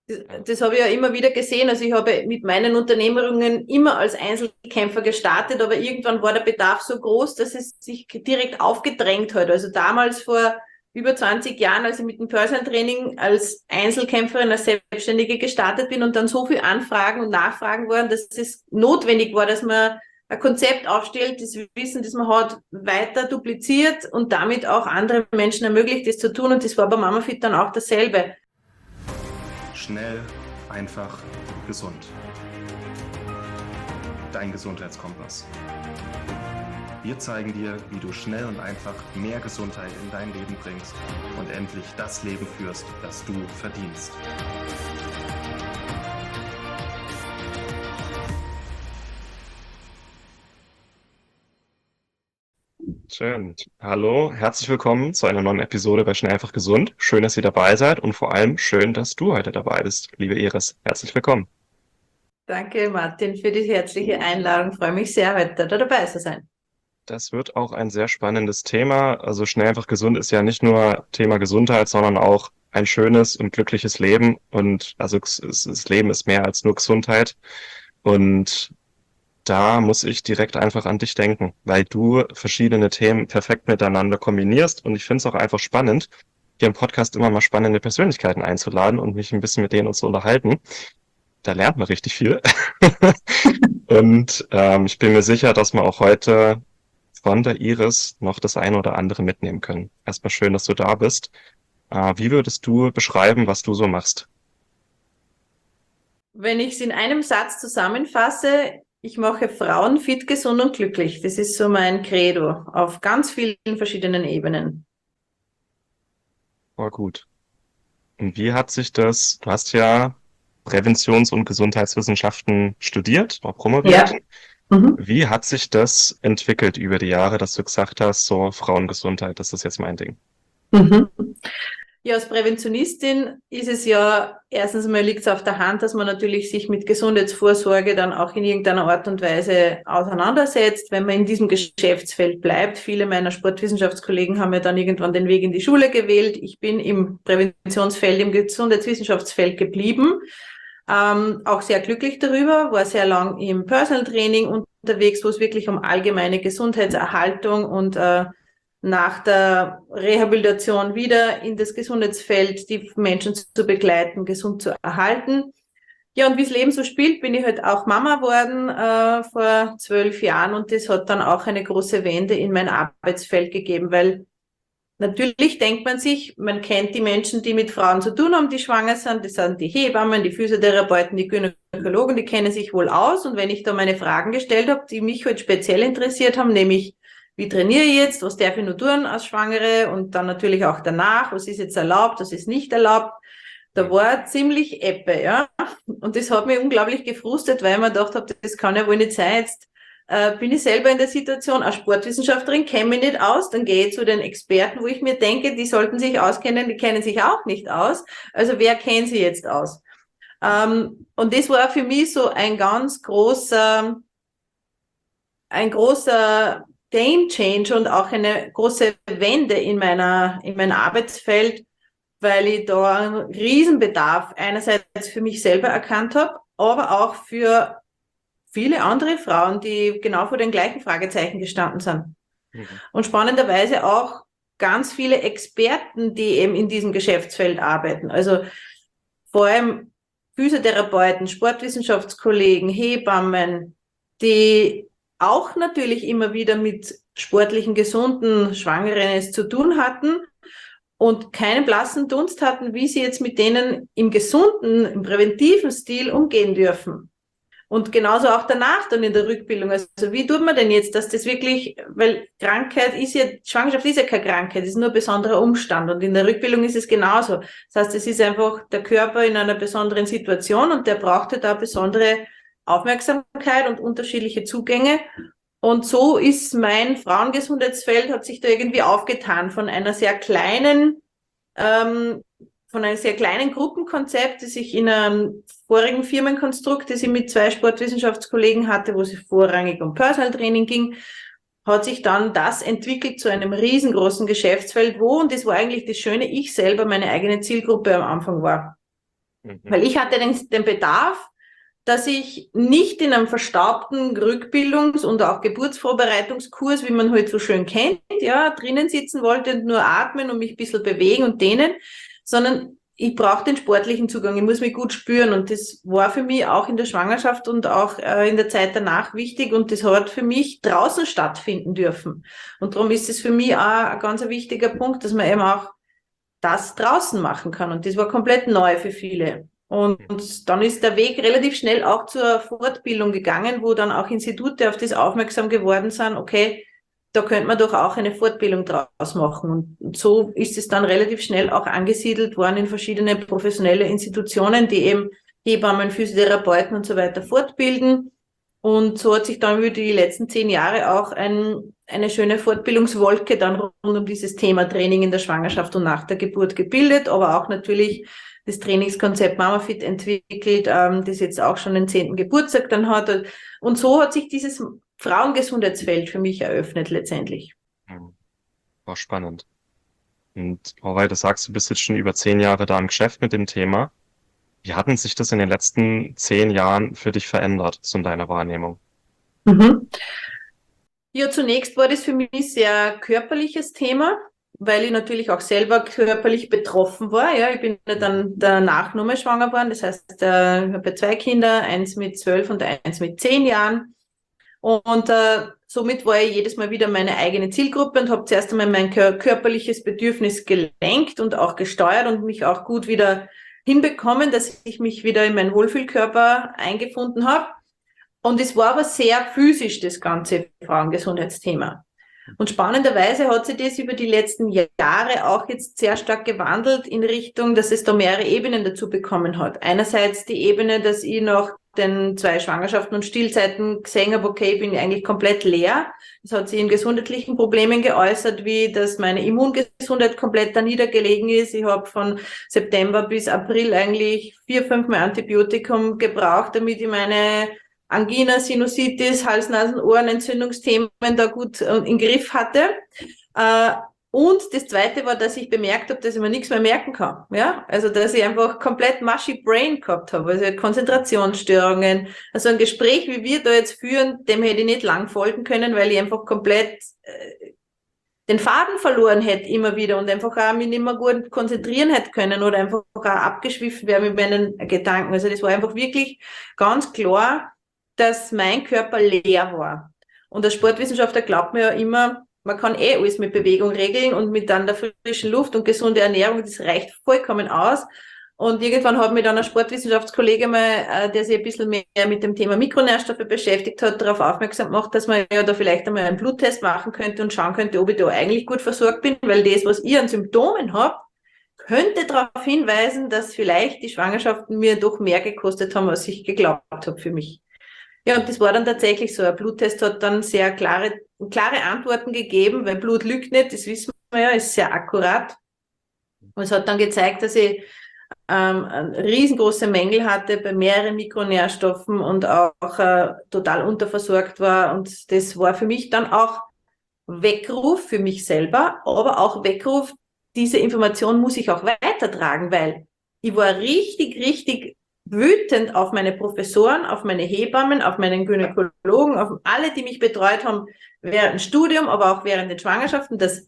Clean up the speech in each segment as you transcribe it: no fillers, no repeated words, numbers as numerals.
Das habe ich ja immer wieder gesehen. Also ich habe mit meinen Unternehmungen immer als Einzelkämpfer gestartet, aber irgendwann war der Bedarf so groß, dass es sich direkt aufgedrängt hat. Also damals vor über 20 Jahren, als ich mit dem Personal Training als Einzelkämpferin, als Selbstständige gestartet bin und dann so viel Anfragen und Nachfragen waren, dass es notwendig war, dass man ein Konzept aufstellt, das Wissen, das man hat, weiter dupliziert und damit auch andere Menschen ermöglicht, das zu tun. Und das war bei MamaFit dann auch dasselbe. Schnell, einfach, gesund. Dein Gesundheitskompass. Wir zeigen dir, wie du schnell und einfach mehr Gesundheit in dein Leben bringst und endlich das Leben führst, das du verdienst. Schön. Hallo, herzlich willkommen zu einer neuen Episode bei Schnell einfach gesund. Schön, dass ihr dabei seid und vor allem schön, dass du heute dabei bist, liebe Iris. Herzlich willkommen. Danke, Martin, für die herzliche Einladung. Ich freue mich sehr, heute da dabei zu sein. Das wird auch ein sehr spannendes Thema. Also schnell einfach gesund ist ja nicht nur Thema Gesundheit, sondern auch ein schönes und glückliches Leben. Und also das Leben ist mehr als nur Gesundheit. Und da muss ich direkt einfach an dich denken, weil du verschiedene Themen perfekt miteinander kombinierst. Und ich finde es auch einfach spannend, hier im Podcast immer mal spannende Persönlichkeiten einzuladen und mich ein bisschen mit denen uns zu unterhalten. Da lernt man richtig viel. Und ich bin mir sicher, dass wir auch heute von der Iris noch das eine oder andere mitnehmen können. Erstmal schön, dass du da bist. Wie würdest du beschreiben, was du so machst? Wenn ich es in einem Satz zusammenfasse, ich mache Frauen fit, gesund und glücklich. Das ist so mein Credo auf ganz vielen verschiedenen Ebenen. Oh, gut. Und wie hat sich das, du hast ja Präventions- und Gesundheitswissenschaften studiert, auch promoviert. Ja. Mhm. Wie hat sich das entwickelt über die Jahre, dass du gesagt hast, so Frauengesundheit, das ist jetzt mein Ding? Mhm. Ja, als Präventionistin ist es ja, erstens mal liegt es auf der Hand, dass man natürlich sich mit Gesundheitsvorsorge dann auch in irgendeiner Art und Weise auseinandersetzt, wenn man in diesem Geschäftsfeld bleibt. Viele meiner Sportwissenschaftskollegen haben ja dann irgendwann den Weg in die Schule gewählt. Ich bin im Präventionsfeld, im Gesundheitswissenschaftsfeld geblieben. Auch sehr glücklich darüber, war sehr lang im Personal Training unterwegs, wo es wirklich um allgemeine Gesundheitserhaltung und nach der Rehabilitation wieder in das Gesundheitsfeld, die Menschen zu begleiten, gesund zu erhalten. Ja, und wie das Leben so spielt, bin ich halt auch Mama worden vor 12 Jahren und das hat dann auch eine große Wende in mein Arbeitsfeld gegeben, weil natürlich denkt man sich, man kennt die Menschen, die mit Frauen zu tun haben, die schwanger sind, das sind die Hebammen, die Physiotherapeuten, die Gynäkologen, die kennen sich wohl aus. Und wenn ich da meine Fragen gestellt habe, die mich halt speziell interessiert haben, nämlich wie trainiere ich jetzt, was darf ich nur tun als Schwangere und dann natürlich auch danach, was ist jetzt erlaubt, was ist nicht erlaubt, da war ziemlich Ebbe, ja. Und das hat mich unglaublich gefrustet, weil ich mir gedacht habe, das kann ja wohl nicht sein, jetzt bin ich selber in der Situation, als Sportwissenschaftlerin kenne mich nicht aus, dann gehe ich zu den Experten, wo ich mir denke, die sollten sich auskennen, die kennen sich auch nicht aus. Also wer kennt sie jetzt aus? Und das war für mich so ein großer Game Change und auch eine große Wende in mein Arbeitsfeld, weil ich da einen Riesenbedarf einerseits für mich selber erkannt habe, aber auch für viele andere Frauen, die genau vor den gleichen Fragezeichen gestanden sind. Mhm. Und spannenderweise auch ganz viele Experten, die eben in diesem Geschäftsfeld arbeiten. Also vor allem Physiotherapeuten, Sportwissenschaftskollegen, Hebammen, die auch natürlich immer wieder mit sportlichen, gesunden Schwangeren es zu tun hatten und keinen blassen Dunst hatten, wie sie jetzt mit denen im gesunden, im präventiven Stil umgehen dürfen. Und genauso auch danach dann in der Rückbildung. Also wie tut man denn jetzt, dass das wirklich, weil Krankheit ist ja, Schwangerschaft ist ja keine Krankheit, es ist nur ein besonderer Umstand. Und in der Rückbildung ist es genauso. Das heißt, es ist einfach der Körper in einer besonderen Situation und der brauchte da besondere Aufmerksamkeit und unterschiedliche Zugänge. Und so ist mein Frauengesundheitsfeld, hat sich da irgendwie aufgetan von einer sehr kleinen ähm, von einem sehr kleinen Gruppenkonzept, das ich in einem vorigen Firmenkonstrukt, das ich mit 2 Sportwissenschaftskollegen hatte, wo es vorrangig um Personal Training ging, hat sich dann das entwickelt zu einem riesengroßen Geschäftsfeld, wo, und das war eigentlich das Schöne, ich selber meine eigene Zielgruppe am Anfang war. Weil ich hatte den Bedarf, dass ich nicht in einem verstaubten Rückbildungs- und auch Geburtsvorbereitungskurs, wie man heute so schön kennt, ja, drinnen sitzen wollte und nur atmen und mich ein bisschen bewegen und dehnen, sondern ich brauche den sportlichen Zugang, ich muss mich gut spüren und das war für mich auch in der Schwangerschaft und auch in der Zeit danach wichtig und das hat für mich draußen stattfinden dürfen. Und darum ist es für mich auch ein ganz wichtiger Punkt, dass man eben auch das draußen machen kann und das war komplett neu für viele. Und dann ist der Weg relativ schnell auch zur Fortbildung gegangen, wo dann auch Institute auf das aufmerksam geworden sind, okay, da könnte man doch auch eine Fortbildung draus machen. Und so ist es dann relativ schnell auch angesiedelt worden in verschiedene professionelle Institutionen, die eben Hebammen, Physiotherapeuten und so weiter fortbilden. Und so hat sich dann über die letzten 10 Jahre auch eine schöne Fortbildungswolke dann rund um dieses Thema Training in der Schwangerschaft und nach der Geburt gebildet, aber auch natürlich das Trainingskonzept MamaFit entwickelt, das jetzt auch schon den 10. Geburtstag dann hat. Und so hat sich dieses Frauengesundheitsfeld für mich eröffnet letztendlich. War spannend. Und weil du sagst, du bist jetzt schon über 10 Jahre da im Geschäft mit dem Thema. Wie hat denn sich das in den letzten 10 Jahren für dich verändert, so in deiner Wahrnehmung? Mhm. Ja, zunächst war das für mich ein sehr körperliches Thema, weil ich natürlich auch selber körperlich betroffen war. Ja, ich bin ja dann danach nochmal schwanger geworden. Das heißt, ich habe 2 Kinder, eins mit 12 und eins mit 10 Jahren. Und somit war ich jedes Mal wieder meine eigene Zielgruppe und habe zuerst einmal mein körperliches Bedürfnis gelenkt und auch gesteuert und mich auch gut wieder hinbekommen, dass ich mich wieder in meinen Wohlfühlkörper eingefunden habe. Und es war aber sehr physisch, das ganze Frauengesundheitsthema. Und spannenderweise hat sich das über die letzten Jahre auch jetzt sehr stark gewandelt in Richtung, dass es da mehrere Ebenen dazu bekommen hat. Einerseits die Ebene, dass ich nach den 2 Schwangerschaften und Stillzeiten gesehen habe, okay, ich bin eigentlich komplett leer. Das hat sich in gesundheitlichen Problemen geäußert, wie dass meine Immungesundheit komplett da niedergelegen ist. Ich habe von September bis April eigentlich 4, 5 Mal Antibiotikum gebraucht, damit ich meine Angina, Sinusitis, Hals-Nasen-Ohren-Entzündungsthemen da gut in den Griff hatte. Und das Zweite war, dass ich bemerkt habe, dass ich mir nichts mehr merken kann. Ja, also dass ich einfach komplett mushy Brain gehabt habe, also Konzentrationsstörungen. Also ein Gespräch, wie wir da jetzt führen, dem hätte ich nicht lang folgen können, weil ich einfach komplett den Faden verloren hätte immer wieder und einfach auch mich nicht mehr gut konzentrieren hätte können oder einfach auch abgeschwiffen wäre mit meinen Gedanken. Also das war einfach wirklich ganz klar, dass mein Körper leer war. Und der Sportwissenschaftler glaubt mir ja immer, man kann alles mit Bewegung regeln und mit dann der frischen Luft und gesunde Ernährung, das reicht vollkommen aus. Und irgendwann hat mich dann ein Sportwissenschaftskollege mal, der sich ein bisschen mehr mit dem Thema Mikronährstoffe beschäftigt hat, darauf aufmerksam gemacht, dass man ja da vielleicht einmal einen Bluttest machen könnte und schauen könnte, ob ich da eigentlich gut versorgt bin, weil das, was ich an Symptomen habe, könnte darauf hinweisen, dass vielleicht die Schwangerschaften mir doch mehr gekostet haben, als ich geglaubt habe für mich. Ja, und das war dann tatsächlich so. Ein Bluttest hat dann sehr klare Antworten gegeben, weil Blut lügt nicht, das wissen wir ja, ist sehr akkurat. Und es hat dann gezeigt, dass ich riesengroße Mängel hatte bei mehreren Mikronährstoffen und auch total unterversorgt war. Und das war für mich dann auch Weckruf für mich selber, aber auch Weckruf, diese Information muss ich auch weitertragen, weil ich war richtig wütend auf meine Professoren, auf meine Hebammen, auf meinen Gynäkologen, auf alle, die mich betreut haben während dem Studium, aber auch während den Schwangerschaften, dass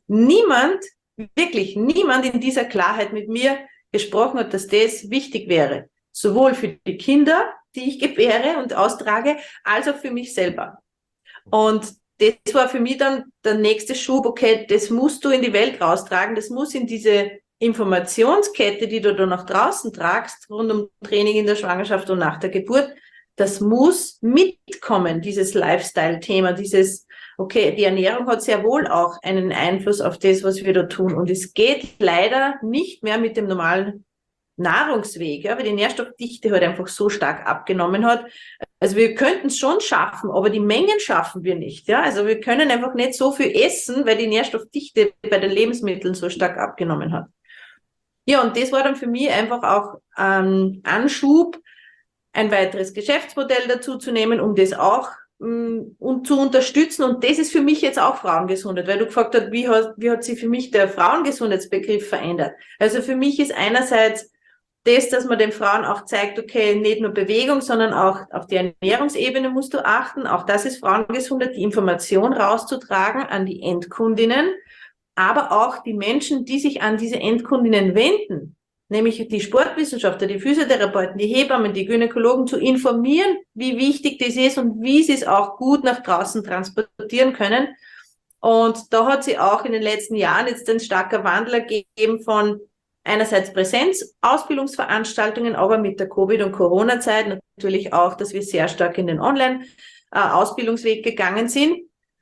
wirklich niemand in dieser Klarheit mit mir gesprochen hat, dass das wichtig wäre. Sowohl für die Kinder, die ich gebäre und austrage, als auch für mich selber. Und das war für mich dann der nächste Schub, okay, das musst du in die Welt raustragen, das muss in diese Informationskette, die du da nach draußen tragst, rund um Training in der Schwangerschaft und nach der Geburt, das muss mitkommen, dieses Lifestyle-Thema, okay, die Ernährung hat sehr wohl auch einen Einfluss auf das, was wir da tun. Und es geht leider nicht mehr mit dem normalen Nahrungsweg, ja, weil die Nährstoffdichte halt einfach so stark abgenommen hat. Also wir könnten es schon schaffen, aber die Mengen schaffen wir nicht. Ja, also wir können einfach nicht so viel essen, weil die Nährstoffdichte bei den Lebensmitteln so stark abgenommen hat. Ja, und das war dann für mich einfach auch Anschub, ein weiteres Geschäftsmodell dazu zu nehmen, um das auch und zu unterstützen. Und das ist für mich jetzt auch Frauengesundheit, weil du gefragt hast, wie hat sich für mich der Frauengesundheitsbegriff verändert. Also für mich ist einerseits das, dass man den Frauen auch zeigt, okay, nicht nur Bewegung, sondern auch auf die Ernährungsebene musst du achten. Auch das ist Frauengesundheit, die Information rauszutragen an die Endkundinnen, aber auch die Menschen, die sich an diese Endkundinnen wenden, nämlich die Sportwissenschaftler, die Physiotherapeuten, die Hebammen, die Gynäkologen, zu informieren, wie wichtig das ist und wie sie es auch gut nach draußen transportieren können. Und da hat sie auch in den letzten Jahren jetzt ein starker Wandel gegeben von einerseits Präsenz-Ausbildungsveranstaltungen, aber mit der Covid- und Corona-Zeit natürlich auch, dass wir sehr stark in den Online-Ausbildungsweg gegangen sind.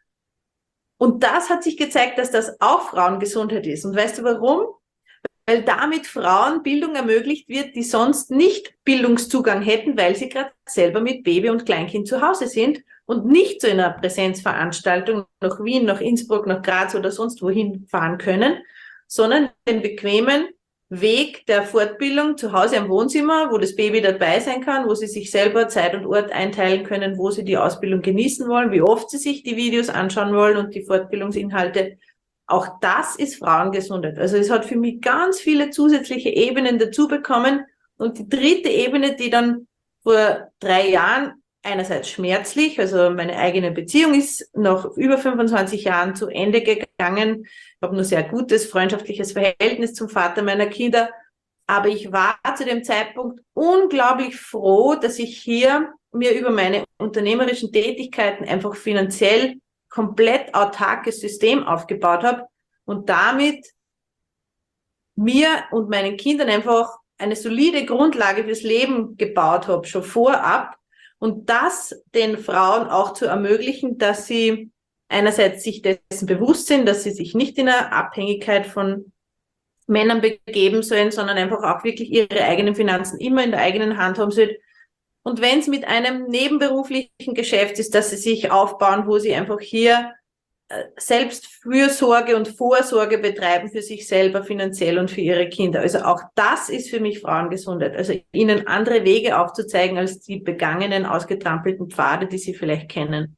Und das hat sich gezeigt, dass das auch Frauengesundheit ist. Und weißt du warum? Weil damit Frauen Bildung ermöglicht wird, die sonst nicht Bildungszugang hätten, weil sie gerade selber mit Baby und Kleinkind zu Hause sind und nicht zu einer Präsenzveranstaltung nach Wien, nach Innsbruck, nach Graz oder sonst wohin fahren können, sondern den bequemen Weg der Fortbildung zu Hause im Wohnzimmer, wo das Baby dabei sein kann, wo sie sich selber Zeit und Ort einteilen können, wo sie die Ausbildung genießen wollen, wie oft sie sich die Videos anschauen wollen und die Fortbildungsinhalte. Auch das ist Frauengesundheit. Also es hat für mich ganz viele zusätzliche Ebenen dazu bekommen. Und die dritte Ebene, die dann vor 3 Jahren einerseits schmerzlich, also meine eigene Beziehung ist nach über 25 Jahren zu Ende gegangen. Ich habe nur sehr gutes freundschaftliches Verhältnis zum Vater meiner Kinder. Aber ich war zu dem Zeitpunkt unglaublich froh, dass ich hier mir über meine unternehmerischen Tätigkeiten einfach finanziell komplett autarkes System aufgebaut habe und damit mir und meinen Kindern einfach eine solide Grundlage fürs Leben gebaut habe, schon vorab. Und das den Frauen auch zu ermöglichen, dass sie einerseits sich dessen bewusst sind, dass sie sich nicht in einer Abhängigkeit von Männern begeben sollen, sondern einfach auch wirklich ihre eigenen Finanzen immer in der eigenen Hand haben sollen. Und wenn es mit einem nebenberuflichen Geschäft ist, dass sie sich aufbauen, wo sie einfach hier selbst Fürsorge und Vorsorge betreiben für sich selber finanziell und für ihre Kinder. Also auch das ist für mich Frauengesundheit. Also ihnen andere Wege aufzuzeigen als die begangenen, ausgetrampelten Pfade, die sie vielleicht kennen.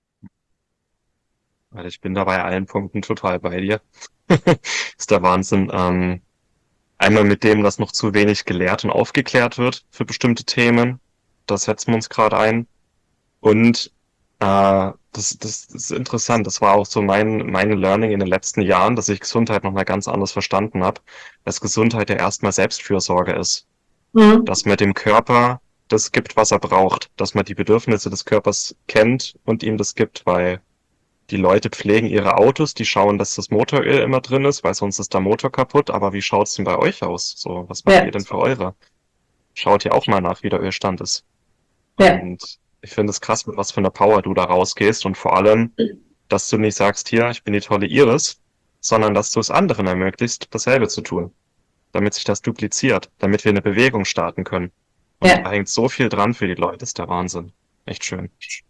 Weil ich bin da bei allen Punkten total bei dir. Ist der Wahnsinn. Einmal mit dem, dass noch zu wenig gelehrt und aufgeklärt wird für bestimmte Themen. Das setzen wir uns gerade ein. Und das ist interessant. Das war auch so meine Learning in den letzten Jahren, dass ich Gesundheit nochmal ganz anders verstanden habe, dass Gesundheit ja erstmal Selbstfürsorge ist. Mhm. Dass man dem Körper das gibt, was er braucht. Dass man die Bedürfnisse des Körpers kennt und ihm das gibt, weil die Leute pflegen ihre Autos, die schauen, dass das Motoröl immer drin ist, weil sonst ist der Motor kaputt. Aber wie schaut's denn bei euch aus? So, was macht ihr denn für eure? Schaut ihr auch mal nach, wie der Ölstand ist. Ja. Und ich finde es krass, mit was für einer Power du da rausgehst und vor allem, dass du nicht sagst, hier, ich bin die tolle Iris, sondern dass du es anderen ermöglicht, dasselbe zu tun, damit sich das dupliziert, damit wir eine Bewegung starten können. Und Ja. da hängt so viel dran für die Leute, das ist der Wahnsinn. Echt schön.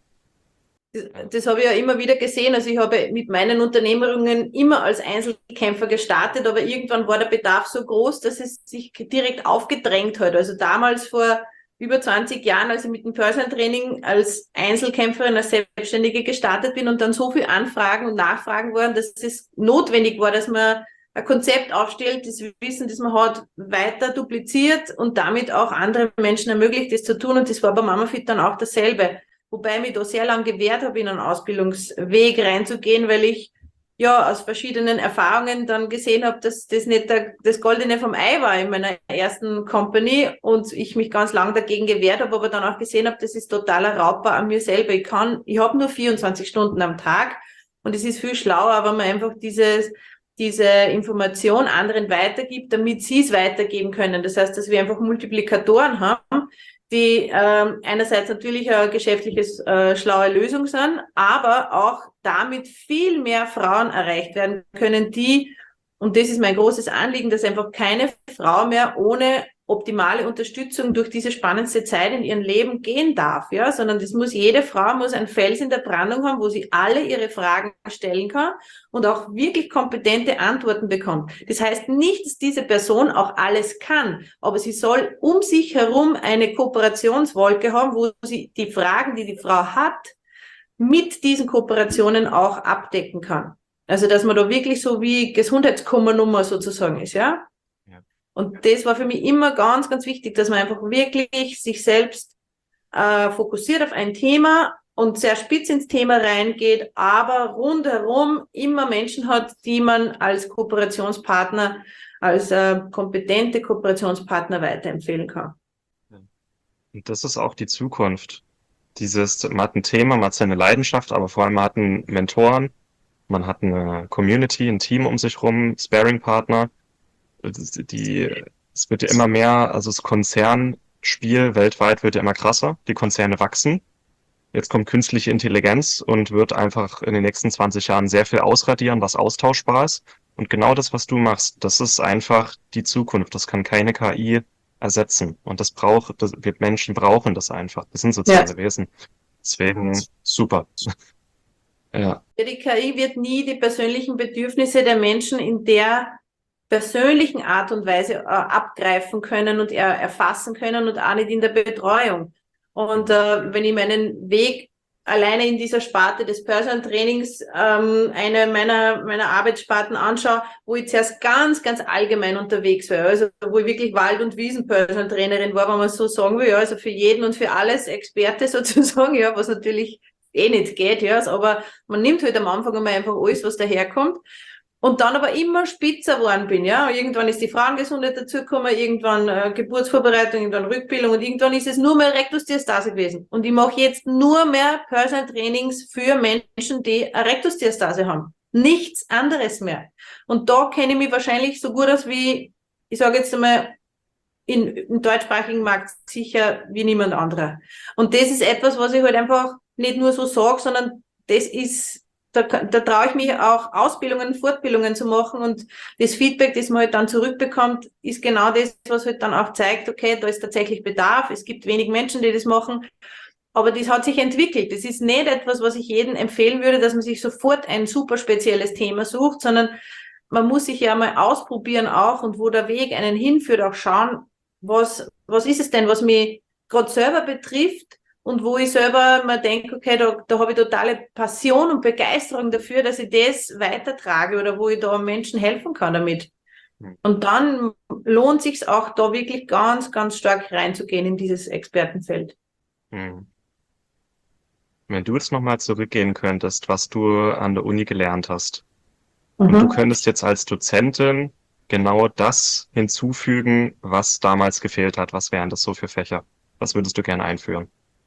Das habe ich ja immer wieder gesehen. Also ich habe mit meinen Unternehmungen immer als Einzelkämpfer gestartet, aber irgendwann war der Bedarf so groß, dass es sich direkt aufgedrängt hat. Also damals vor über 20 Jahren, als ich mit dem Personal Training als Einzelkämpferin, als Selbstständige gestartet bin und dann so viel Anfragen und Nachfragen waren, dass es notwendig war, dass man ein Konzept aufstellt, das Wissen, das man hat, weiter dupliziert und damit auch andere Menschen ermöglicht, das zu tun. Und das war bei MamaFit dann auch dasselbe. Wobei ich mich da sehr lange gewehrt habe, in einen Ausbildungsweg reinzugehen, weil ich ja aus verschiedenen Erfahrungen dann gesehen habe, dass das nicht das Goldene vom Ei war in meiner ersten Company und ich mich ganz lang dagegen gewehrt habe, aber dann auch gesehen habe, das ist totaler Raubbau an mir selber. Ich habe nur 24 Stunden am Tag und es ist viel schlauer, wenn man einfach diese Information anderen weitergibt, damit sie es weitergeben können. Das heißt, dass wir einfach Multiplikatoren haben, die einerseits natürlich eine geschäftliches schlaue Lösung sind, aber auch damit viel mehr Frauen erreicht werden können, die, und das ist mein großes Anliegen, dass einfach keine Frau mehr ohne optimale Unterstützung durch diese spannendste Zeit in ihrem Leben gehen darf, ja, sondern jede Frau muss ein Fels in der Brandung haben, wo sie alle ihre Fragen stellen kann und auch wirklich kompetente Antworten bekommt. Das heißt nicht, dass diese Person auch alles kann, aber sie soll um sich herum eine Kooperationswolke haben, wo sie die Fragen, die die Frau hat, mit diesen Kooperationen auch abdecken kann. Also, dass man da wirklich so wie Gesundheitskummernummer sozusagen ist, ja? Und das war für mich immer ganz, ganz wichtig, dass man einfach wirklich sich selbst fokussiert auf ein Thema und sehr spitz ins Thema reingeht, aber rundherum immer Menschen hat, die man als Kooperationspartner, als kompetente Kooperationspartner weiterempfehlen kann. Und das ist auch die Zukunft. Man hat ein Thema, man hat seine Leidenschaft, aber vor allem man hat einen Mentoren, man hat eine Community, ein Team um sich rum, Sparring-Partner. Es wird ja immer mehr, also das Konzernspiel weltweit wird ja immer krasser, die Konzerne wachsen. Jetzt kommt künstliche Intelligenz und wird einfach in den nächsten 20 Jahren sehr viel ausradieren, was austauschbar ist. Und genau das, was du machst, das ist einfach die Zukunft. Das kann keine KI ersetzen. Und wir Menschen brauchen das einfach. Wir sind soziale Wesen. Deswegen super. Ja. Die KI wird nie die persönlichen Bedürfnisse der Menschen in der persönlichen Art und Weise abgreifen können und erfassen können und auch nicht in der Betreuung. Und wenn ich meinen Weg alleine in dieser Sparte des Personal Trainings eine meiner Arbeitssparten anschaue, wo ich zuerst ganz, ganz allgemein unterwegs war, also wo ich wirklich Wald- und Wiesen-Personal Trainerin war, wenn man so sagen will, ja, also für jeden und für alles Experte sozusagen, ja, was natürlich nicht geht, ja, aber man nimmt halt am Anfang einmal einfach alles, was daherkommt. Und dann aber immer spitzer geworden bin, ja. Irgendwann ist die Frauengesundheit dazugekommen, irgendwann Geburtsvorbereitung, irgendwann Rückbildung und irgendwann ist es nur mehr Rektusdiastase gewesen. Und ich mache jetzt nur mehr Personal Trainings für Menschen, die eine Rektusdiastase haben. Nichts anderes mehr. Und da kenne ich mich wahrscheinlich so gut aus wie, ich sage jetzt einmal, im deutschsprachigen Markt sicher wie niemand anderer. Und das ist etwas, was ich halt einfach nicht nur so sage, sondern das ist, da traue ich mich auch, Ausbildungen, Fortbildungen zu machen und das Feedback, das man halt dann zurückbekommt, ist genau das, was halt dann auch zeigt, okay, da ist tatsächlich Bedarf, es gibt wenig Menschen, die das machen, aber das hat sich entwickelt. Das ist nicht etwas, was ich jedem empfehlen würde, dass man sich sofort ein super spezielles Thema sucht, sondern man muss sich ja mal ausprobieren auch und wo der Weg einen hinführt, auch schauen, was ist es denn, was mich gerade selber betrifft, und wo ich selber mir denke, okay, da habe ich totale Passion und Begeisterung dafür, dass ich das weitertrage oder wo ich da Menschen helfen kann damit. Und dann lohnt sich's auch, da wirklich ganz, ganz stark reinzugehen in dieses Expertenfeld. Wenn du jetzt nochmal zurückgehen könntest, was du an der Uni gelernt hast, und du könntest jetzt als Dozentin genau das hinzufügen, was damals gefehlt hat, was wären das so für Fächer? Was würdest du gerne einführen?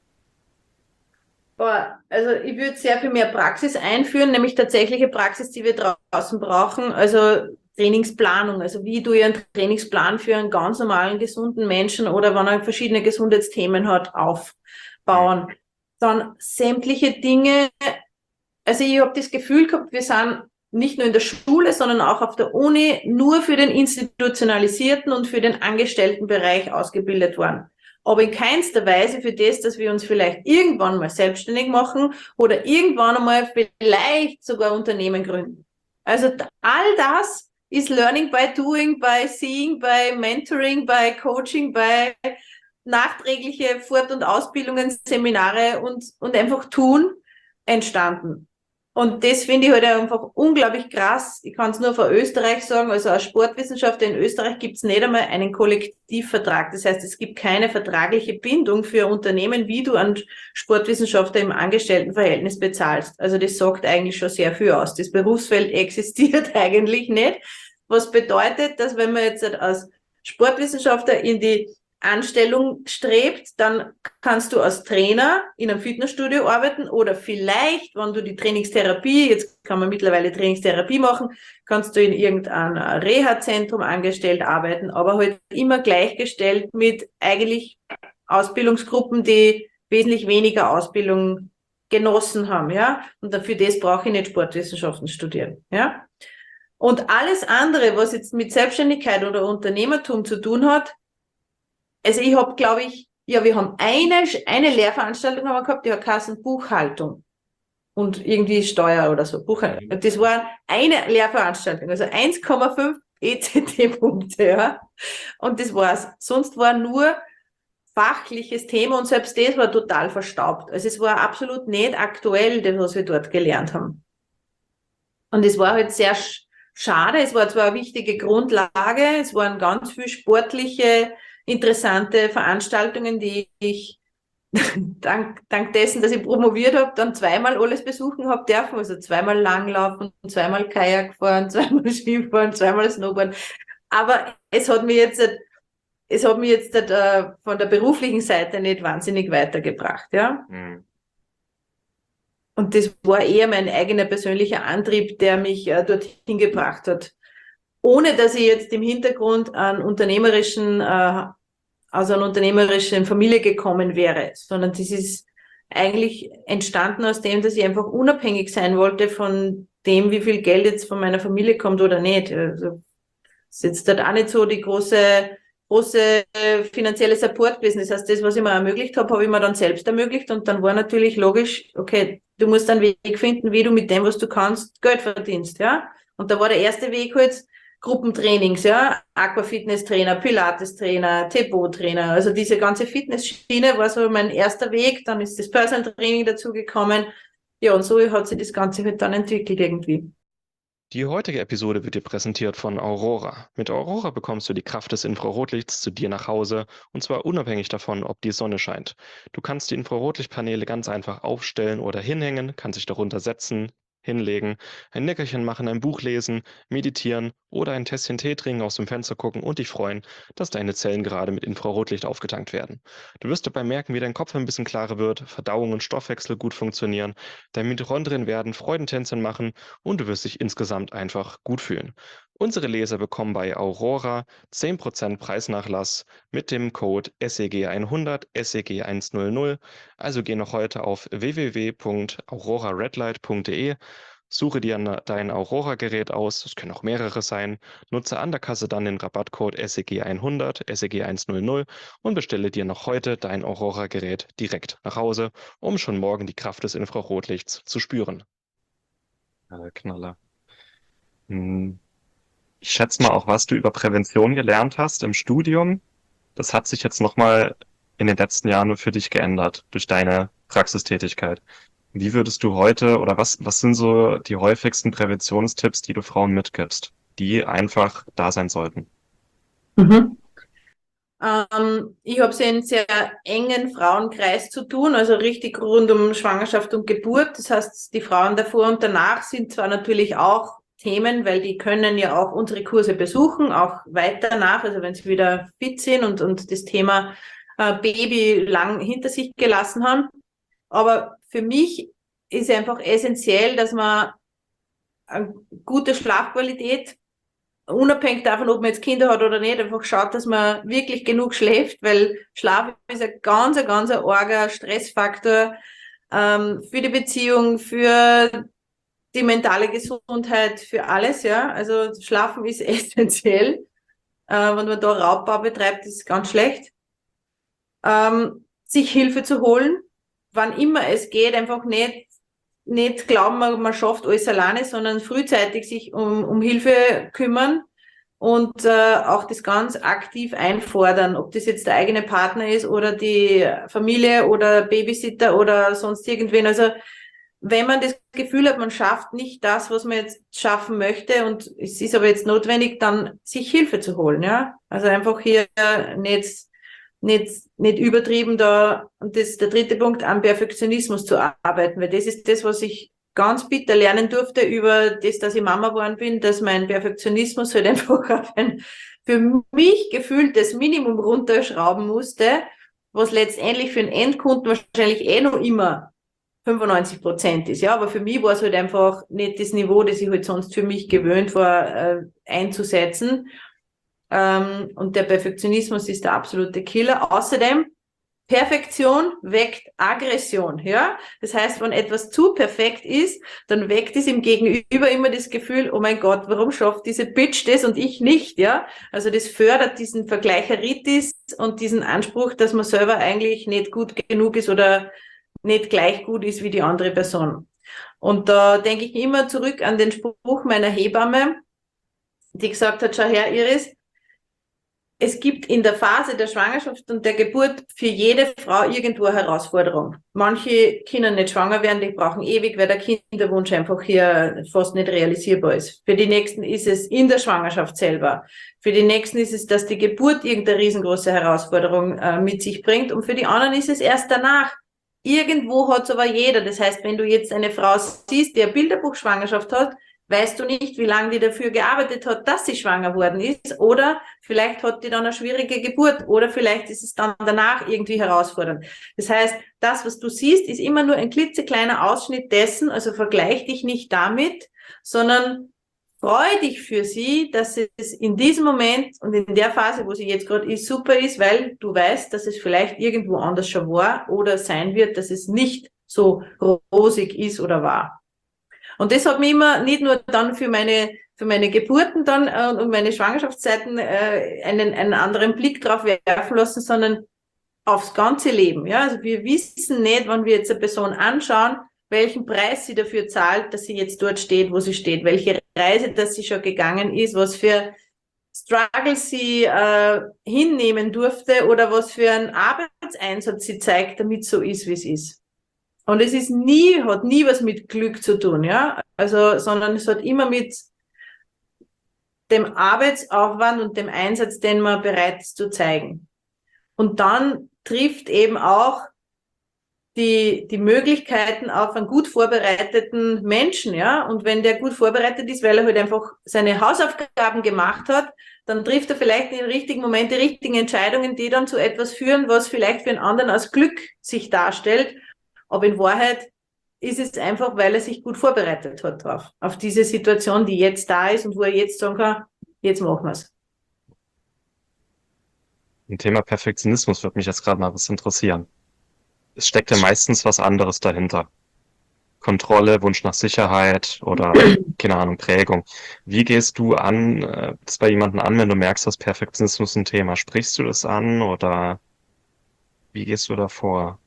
Also ich würde sehr viel mehr Praxis einführen, nämlich tatsächliche Praxis, die wir draußen brauchen, also Trainingsplanung, also wie du einen Trainingsplan für einen ganz normalen, gesunden Menschen oder wenn er verschiedene Gesundheitsthemen hat, aufbauen. Dann sämtliche Dinge, also ich habe das Gefühl gehabt, wir sind nicht nur in der Schule, sondern auch auf der Uni nur für den institutionalisierten und für den Angestelltenbereich ausgebildet worden. Aber in keinster Weise für das, dass wir uns vielleicht irgendwann mal selbstständig machen oder irgendwann einmal vielleicht sogar Unternehmen gründen. Also all das ist Learning by Doing, by Seeing, by Mentoring, by Coaching, by nachträgliche Fort- und Ausbildungen, Seminare und einfach tun entstanden. Und das finde ich halt einfach unglaublich krass. Ich kann es nur von Österreich sagen, also als Sportwissenschaftler in Österreich gibt es nicht einmal einen Kollektivvertrag. Das heißt, es gibt keine vertragliche Bindung für Unternehmen, wie du einen Sportwissenschaftler im Angestelltenverhältnis bezahlst. Also das sagt eigentlich schon sehr viel aus. Das Berufsfeld existiert eigentlich nicht. Was bedeutet, dass wenn man jetzt als Sportwissenschaftler in die Anstellung strebt, dann kannst du als Trainer in einem Fitnessstudio arbeiten oder vielleicht, wenn du die Trainingstherapie, jetzt kann man mittlerweile Trainingstherapie machen, kannst du in irgendeinem Reha-Zentrum angestellt arbeiten, aber halt immer gleichgestellt mit eigentlich Ausbildungsgruppen, die wesentlich weniger Ausbildung genossen haben, ja. Und dafür das brauche ich nicht Sportwissenschaften studieren, ja. Und alles andere, was jetzt mit Selbstständigkeit oder Unternehmertum zu tun hat, also ich habe, glaube ich, ja, wir haben eine Lehrveranstaltung haben wir gehabt, die hat geheißen Buchhaltung und irgendwie Steuer oder so. Buchhaltung. Das war eine Lehrveranstaltung, also 1,5 ECT-Punkte, ja. Und das war's. Sonst war nur fachliches Thema und selbst das war total verstaubt. Also es war absolut nicht aktuell, das, was wir dort gelernt haben. Und es war halt sehr schade. Es war zwar eine wichtige Grundlage, es waren ganz viele sportliche, interessante Veranstaltungen, die ich dank dessen, dass ich promoviert habe, dann zweimal alles besuchen habe dürfen. Also zweimal Langlaufen, zweimal Kajak fahren, zweimal Skifahren, zweimal Snowboarden. Aber es hat mich jetzt von der beruflichen Seite nicht wahnsinnig weitergebracht, ja. Mhm. Und das war eher mein eigener persönlicher Antrieb, der mich dorthin gebracht hat. Ohne dass ich jetzt im Hintergrund aus einer unternehmerischen Familie gekommen wäre, sondern das ist eigentlich entstanden aus dem, dass ich einfach unabhängig sein wollte von dem, wie viel Geld jetzt von meiner Familie kommt oder nicht. Also es ist jetzt dort auch nicht so die große finanzielle Support gewesen. Das heißt, das, was ich mir ermöglicht habe, habe ich mir dann selbst ermöglicht und dann war natürlich logisch, okay, du musst einen Weg finden, wie du mit dem, was du kannst, Geld verdienst, ja. Und da war der erste Weg halt Gruppentrainings, ja, Aquafitness-Trainer, Pilates-Trainer, Tempo-Trainer, also diese ganze Fitnessschiene war so mein erster Weg, dann ist das Personal Training dazugekommen, ja, und so hat sich das Ganze halt dann entwickelt irgendwie. Die heutige Episode wird dir präsentiert von Aurora. Mit Aurora bekommst du die Kraft des Infrarotlichts zu dir nach Hause und zwar unabhängig davon, ob die Sonne scheint. Du kannst die Infrarotlichtpaneele ganz einfach aufstellen oder hinhängen, kannst dich darunter setzen, hinlegen, ein Nickerchen machen, ein Buch lesen, meditieren oder ein Tässchen Tee trinken, aus dem Fenster gucken und dich freuen, dass deine Zellen gerade mit Infrarotlicht aufgetankt werden. Du wirst dabei merken, wie dein Kopf ein bisschen klarer wird, Verdauung und Stoffwechsel gut funktionieren, deine Mitochondrien werden Freudentänzchen machen und du wirst dich insgesamt einfach gut fühlen. Unsere Leser bekommen bei Aurora 10% Preisnachlass mit dem Code SEG100, SEG100. Also geh noch heute auf www.auroraredlight.de, suche dir dein Aurora-Gerät aus, es können auch mehrere sein, nutze an der Kasse dann den Rabattcode SEG100, SEG100 und bestelle dir noch heute dein Aurora-Gerät direkt nach Hause, um schon morgen die Kraft des Infrarotlichts zu spüren. Knaller. Ich schätze mal auch, was du über Prävention gelernt hast im Studium. Das hat sich jetzt nochmal in den letzten Jahren nur für dich geändert durch deine Praxistätigkeit. Wie würdest du heute oder was sind so die häufigsten Präventionstipps, die du Frauen mitgibst, die einfach da sein sollten? Mhm. Ich habe es in sehr engen Frauenkreis zu tun, also richtig rund um Schwangerschaft und Geburt. Das heißt, die Frauen davor und danach sind zwar natürlich auch Themen, weil die können ja auch unsere Kurse besuchen, auch weiter nach, also wenn sie wieder fit sind und das Thema Baby lang hinter sich gelassen haben. Aber für mich ist einfach essentiell, dass man eine gute Schlafqualität, unabhängig davon, ob man jetzt Kinder hat oder nicht, einfach schaut, dass man wirklich genug schläft, weil Schlaf ist ein ganz arger Stressfaktor für die Beziehung, für die mentale Gesundheit, für alles, ja. Also Schlafen ist essentiell. Wenn man da Raubbau betreibt, ist es ganz schlecht. Sich Hilfe zu holen, wann immer es geht, einfach nicht glauben, man schafft alles alleine, sondern frühzeitig sich um Hilfe kümmern und auch das ganz aktiv einfordern, ob das jetzt der eigene Partner ist oder die Familie oder Babysitter oder sonst irgendwen. Also wenn man das Gefühl hat, man schafft nicht das, was man jetzt schaffen möchte und es ist aber jetzt notwendig, dann sich Hilfe zu holen, ja. Also einfach hier nicht übertrieben da, und das ist der dritte Punkt, am Perfektionismus zu arbeiten, weil das ist das, was ich ganz bitter lernen durfte über das, dass ich Mama geworden bin, dass mein Perfektionismus halt einfach auf ein für mich gefühltes Minimum runterschrauben musste, was letztendlich für den Endkunden wahrscheinlich noch immer 95% ist, ja, aber für mich war es halt einfach nicht das Niveau, das ich halt sonst für mich gewöhnt war, einzusetzen. Und der Perfektionismus ist der absolute Killer. Außerdem, Perfektion weckt Aggression, ja. Das heißt, wenn etwas zu perfekt ist, dann weckt es im Gegenüber immer das Gefühl, oh mein Gott, warum schafft diese Bitch das und ich nicht, ja. Also das fördert diesen Vergleicheritis und diesen Anspruch, dass man selber eigentlich nicht gut genug ist oder nicht gleich gut ist wie die andere Person. Und da denke ich immer zurück an den Spruch meiner Hebamme, die gesagt hat, schau her, Iris, es gibt in der Phase der Schwangerschaft und der Geburt für jede Frau irgendwo eine Herausforderung. Manche können nicht schwanger werden, die brauchen ewig, weil der Kinderwunsch einfach hier fast nicht realisierbar ist. Für die nächsten ist es in der Schwangerschaft selber. Für die nächsten ist es, dass die Geburt irgendeine riesengroße Herausforderung mit sich bringt. Und für die anderen ist es erst danach. Irgendwo hat es aber jeder. Das heißt, wenn du jetzt eine Frau siehst, die eine Bilderbuchschwangerschaft hat, weißt du nicht, wie lange die dafür gearbeitet hat, dass sie schwanger worden ist, oder vielleicht hat die dann eine schwierige Geburt, oder vielleicht ist es dann danach irgendwie herausfordernd. Das heißt, das, was du siehst, ist immer nur ein klitzekleiner Ausschnitt dessen, also vergleich dich nicht damit, sondern freu dich für sie, dass es in diesem Moment und in der Phase, wo sie jetzt gerade ist, super ist, weil du weißt, dass es vielleicht irgendwo anders schon war oder sein wird, dass es nicht so rosig ist oder war. Und das hat mich immer nicht nur dann für meine Geburten dann und meine Schwangerschaftszeiten einen anderen Blick drauf werfen lassen, sondern aufs ganze Leben. Ja, also wir wissen nicht, wenn wir jetzt eine Person anschauen, welchen Preis sie dafür zahlt, dass sie jetzt dort steht, wo sie steht, welche Reise, dass sie schon gegangen ist, was für Struggles sie hinnehmen durfte oder was für einen Arbeitseinsatz sie zeigt, damit es so ist, wie es ist. Und es ist hat nie was mit Glück zu tun, ja. Also, sondern es hat immer mit dem Arbeitsaufwand und dem Einsatz, den man bereit ist zu zeigen. Und dann trifft eben auch die Möglichkeiten auf einen gut vorbereiteten Menschen, ja. Und wenn der gut vorbereitet ist, weil er halt einfach seine Hausaufgaben gemacht hat, dann trifft er vielleicht in den richtigen Moment die richtigen Entscheidungen, die dann zu etwas führen, was vielleicht für einen anderen als Glück sich darstellt. Aber in Wahrheit ist es einfach, weil er sich gut vorbereitet hat drauf, auf diese Situation, die jetzt da ist und wo er jetzt sagen kann, jetzt machen wir es. Im Thema Perfektionismus würde mich jetzt gerade mal was interessieren. Es steckt ja meistens was anderes dahinter. Kontrolle, Wunsch nach Sicherheit oder, keine Ahnung, Prägung. Wie gehst du das bei jemandem an, wenn du merkst, dass Perfektionismus ein Thema? Sprichst du das an oder wie gehst du da vor?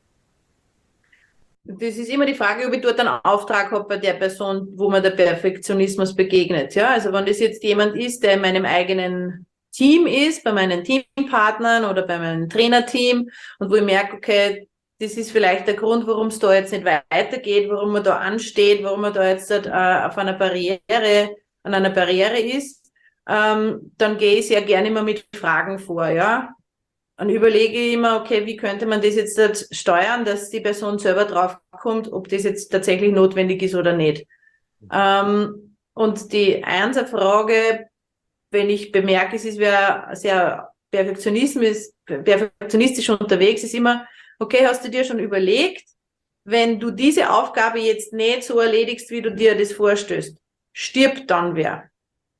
Das ist immer die Frage, ob ich dort einen Auftrag habe bei der Person, wo mir der Perfektionismus begegnet. Ja, also wenn das jetzt jemand ist, der in meinem eigenen Team ist, bei meinen Teampartnern oder bei meinem Trainerteam und wo ich merke, okay, das ist vielleicht der Grund, warum es da jetzt nicht weitergeht, warum man da ansteht, warum man da jetzt auf an einer Barriere ist, dann gehe ich sehr gerne immer mit Fragen vor, ja. Und überlege ich immer, okay, wie könnte man das jetzt steuern, dass die Person selber draufkommt, ob das jetzt tatsächlich notwendig ist oder nicht. Und die Frage, wenn ich bemerke, es ist wer sehr perfektionistisch unterwegs, ist immer, okay, hast du dir schon überlegt, wenn du diese Aufgabe jetzt nicht so erledigst, wie du dir das vorstellst, stirbt dann wer?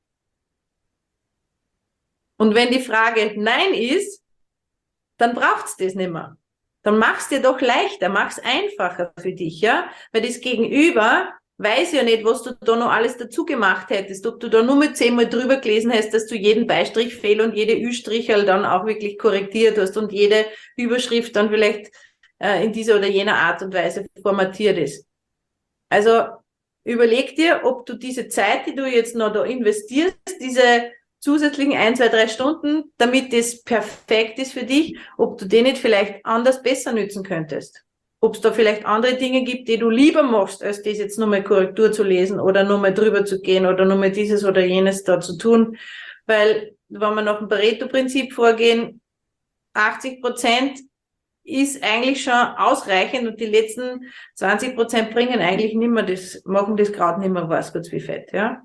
Und wenn die Frage Nein ist, dann braucht's das nicht mehr. Dann mach's dir doch leichter, mach's einfacher für dich, ja? Weil das Gegenüber weiß ja nicht, was du da noch alles dazu gemacht hättest, ob du da nur mit 10-mal drüber gelesen hast, dass du jeden Beistrichfehl und jede Ü-Strichel dann auch wirklich korrigiert hast und jede Überschrift dann vielleicht in dieser oder jener Art und Weise formatiert ist. Also überleg dir, ob du diese Zeit, die du jetzt noch da investierst, diese zusätzlichen 1, 2, 3 Stunden, damit das perfekt ist für dich, ob du den nicht vielleicht anders besser nützen könntest. Ob es da vielleicht andere Dinge gibt, die du lieber machst, als das jetzt nochmal Korrektur zu lesen oder nochmal drüber zu gehen oder nochmal dieses oder jenes da zu tun. Weil, wenn wir nach dem Pareto-Prinzip vorgehen, 80% ist eigentlich schon ausreichend und die letzten 20% bringen eigentlich nimmer das, machen das gerade nimmer was kurz wie fett, ja.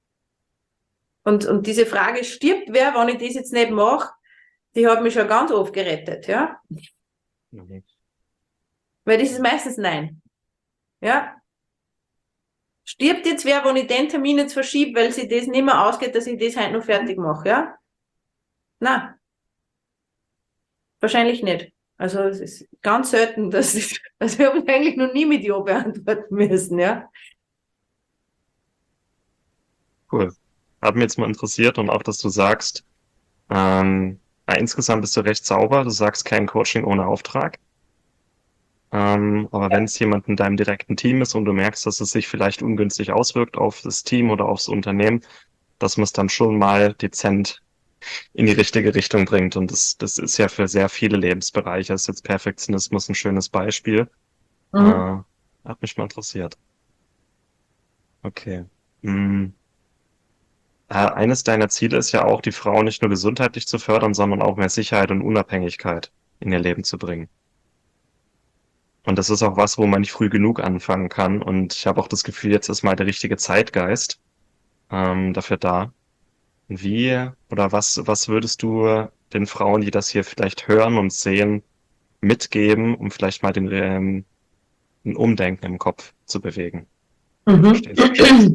Und diese Frage, stirbt wer, wenn ich das jetzt nicht mache, die hat mich schon ganz oft gerettet, ja. Mhm. Weil das ist meistens Nein. Ja. Stirbt jetzt wer, wenn ich den Termin jetzt verschiebe, weil sich das nicht mehr ausgeht, dass ich das heute noch fertig mache, ja? Nein. Wahrscheinlich nicht. Also es ist ganz selten, dass wir haben eigentlich noch nie mit Ja beantworten müssen, ja. Cool. Hat mich jetzt mal interessiert und auch, dass du sagst, insgesamt bist du recht sauber, du sagst kein Coaching ohne Auftrag. Aber wenn es jemand in deinem direkten Team ist und du merkst, dass es sich vielleicht ungünstig auswirkt auf das Team oder aufs Unternehmen, dass man es dann schon mal dezent in die richtige Richtung bringt. Und das ist ja für sehr viele Lebensbereiche. Das ist jetzt Perfektionismus ein schönes Beispiel. Mhm. Hat mich mal interessiert. Okay. Hm. Eines deiner Ziele ist ja auch, die Frau nicht nur gesundheitlich zu fördern, sondern auch mehr Sicherheit und Unabhängigkeit in ihr Leben zu bringen. Und das ist auch was, wo man nicht früh genug anfangen kann. Und ich habe auch das Gefühl, jetzt ist mal der richtige Zeitgeist dafür da. Wie oder was würdest du den Frauen, die das hier vielleicht hören und sehen, mitgeben, um vielleicht mal ein Umdenken im Kopf zu bewegen? Mhm. Verstehen Sie das?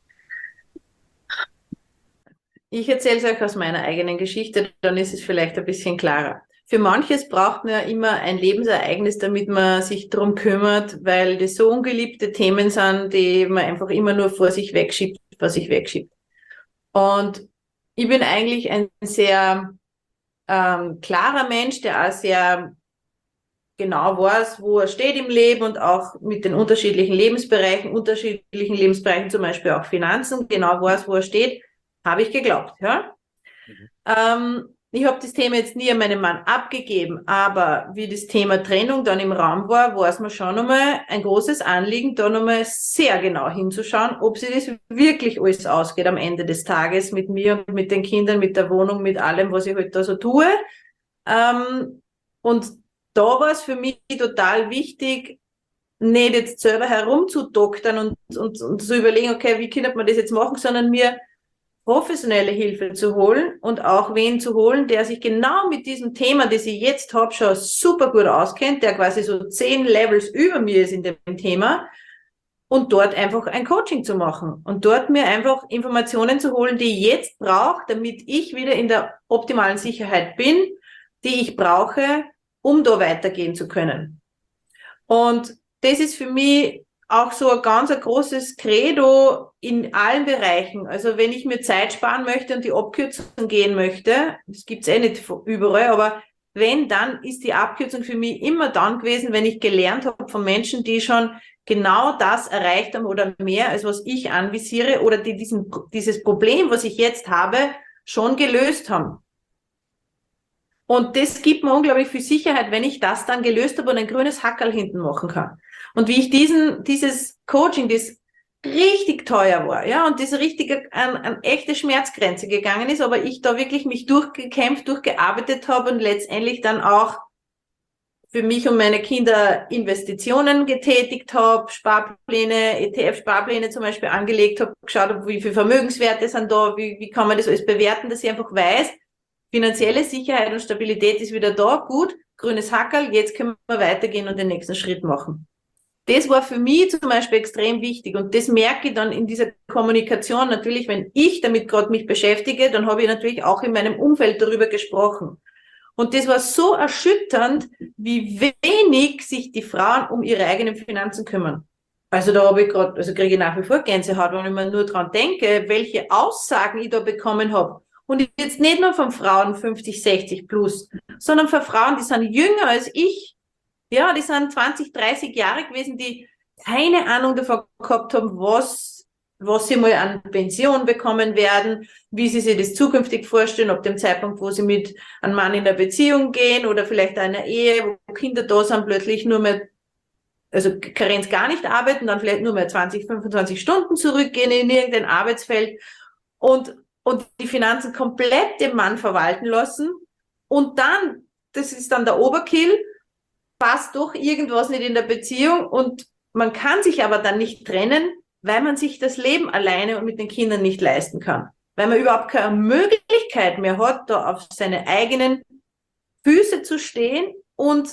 Ich erzähle es euch aus meiner eigenen Geschichte, dann ist es vielleicht ein bisschen klarer. Für manches braucht man ja immer ein Lebensereignis, damit man sich drum kümmert, weil das so ungeliebte Themen sind, die man einfach immer nur vor sich wegschiebt, vor sich wegschiebt. Und ich bin eigentlich ein sehr klarer Mensch, der auch sehr genau weiß, wo er steht im Leben und auch mit den unterschiedlichen Lebensbereichen, zum Beispiel auch Finanzen, genau weiß, wo er steht, habe ich geglaubt. Ja? Mhm. Ich habe das Thema jetzt nie an meinen Mann abgegeben, aber wie das Thema Trennung dann im Raum war es mir schon nochmal ein großes Anliegen, da nochmal sehr genau hinzuschauen, ob sich das wirklich alles ausgeht am Ende des Tages mit mir und mit den Kindern, mit der Wohnung, mit allem, was ich halt da so tue. Und da war es für mich total wichtig, nicht jetzt selber herumzudoktern und zu überlegen, okay, wie könnte man das jetzt machen, sondern mir professionelle Hilfe zu holen und auch wen zu holen, der sich genau mit diesem Thema, das ich jetzt habe, schon super gut auskennt, der quasi so 10 Levels über mir ist in dem Thema und dort einfach ein Coaching zu machen und dort mir einfach Informationen zu holen, die ich jetzt brauche, damit ich wieder in der optimalen Sicherheit bin, die ich brauche, um da weitergehen zu können. Und das ist für mich auch so ein ganz ein großes Credo in allen Bereichen. Also wenn ich mir Zeit sparen möchte und die Abkürzung gehen möchte, das gibt's eh nicht überall, aber wenn, dann ist die Abkürzung für mich immer dann gewesen, wenn ich gelernt habe von Menschen, die schon genau das erreicht haben oder mehr, als was ich anvisiere oder die dieses Problem, was ich jetzt habe, schon gelöst haben. Und das gibt mir unglaublich viel Sicherheit, wenn ich das dann gelöst habe und ein grünes Hackerl hinten machen kann. Und wie ich dieses Coaching, das richtig teuer war, ja, und das richtig an echte Schmerzgrenze gegangen ist, aber ich da wirklich mich durchgekämpft, durchgearbeitet habe und letztendlich dann auch für mich und meine Kinder Investitionen getätigt habe, Sparpläne, ETF-Sparpläne zum Beispiel angelegt habe, geschaut habe, wie viel Vermögenswerte sind da, wie kann man das alles bewerten, dass ich einfach weiß, finanzielle Sicherheit und Stabilität ist wieder da, gut, grünes Hackerl, jetzt können wir weitergehen und den nächsten Schritt machen. Das war für mich zum Beispiel extrem wichtig und das merke ich dann in dieser Kommunikation natürlich, wenn ich damit gerade mich beschäftige, dann habe ich natürlich auch in meinem Umfeld darüber gesprochen. Und das war so erschütternd, wie wenig sich die Frauen um ihre eigenen Finanzen kümmern. Also da habe ich gerade, also kriege ich nach wie vor Gänsehaut, wenn ich mir nur dran denke, welche Aussagen ich da bekommen habe. Und jetzt nicht nur von Frauen 50, 60 plus, sondern von Frauen, die sind jünger als ich. Ja, die sind 20, 30 Jahre gewesen, die keine Ahnung davon gehabt haben, was sie mal an Pension bekommen werden, wie sie sich das zukünftig vorstellen, ab dem Zeitpunkt, wo sie mit einem Mann in einer Beziehung gehen oder vielleicht einer Ehe, wo Kinder da sind, plötzlich nur mehr, also Karenz gar nicht arbeiten, dann vielleicht nur mehr 20, 25 Stunden zurückgehen in irgendein Arbeitsfeld und die Finanzen komplett dem Mann verwalten lassen und dann, das ist dann der Overkill, passt doch irgendwas nicht in der Beziehung und man kann sich aber dann nicht trennen, weil man sich das Leben alleine und mit den Kindern nicht leisten kann. Weil man überhaupt keine Möglichkeit mehr hat, da auf seine eigenen Füße zu stehen und